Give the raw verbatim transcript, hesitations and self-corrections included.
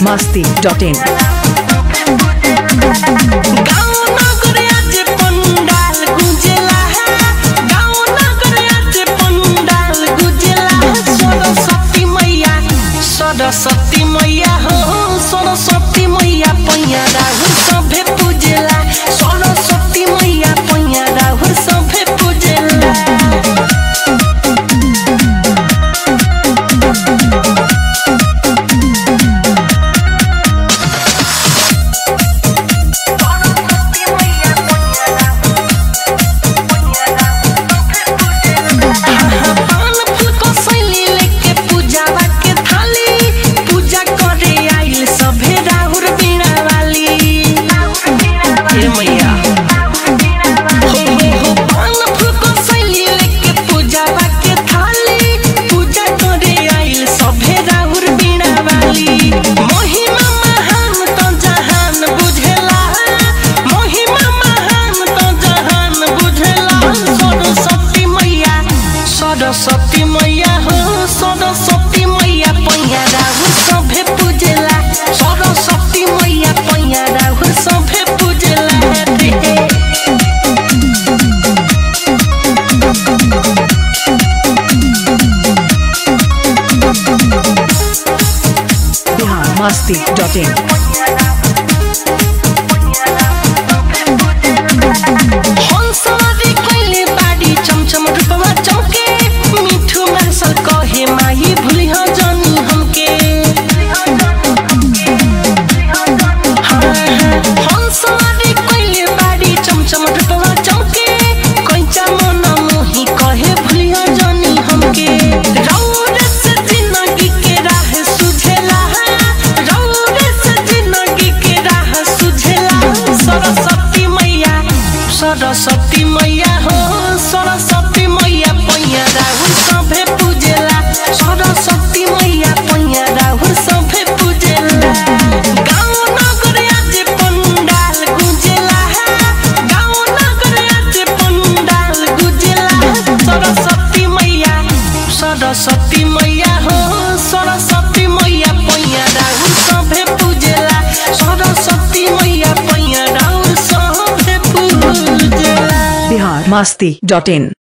masti dot in. Saraswati मैया हो सरस्वती मैया पैया राहुल सभे पूजेला सरस्वती मैया पैया राहुल सभे पूजेला सरस्वती मैया हो सरस्वती मैया पैया राहुल सभे पूजेला सरस्वती मैया पैया राहुल सभे पूजेला रे Bihar masti dot in. Saraswati मैया हो सरस्वती मैया पैया राहुल सभे पूजेला सरस्वती मैया पैया राहुल सभे पूजेला गाँव नगर आज पंडाल गुजेला गाँव नगर आज पंडाल गुजेला सरस्वती मैया सरस्वती मैया हो सरस्वती मैया पैया राहुल सभे पूजेला सरस्वती मैया पैया राहुल सभे पूजेला Bihar masti dot in.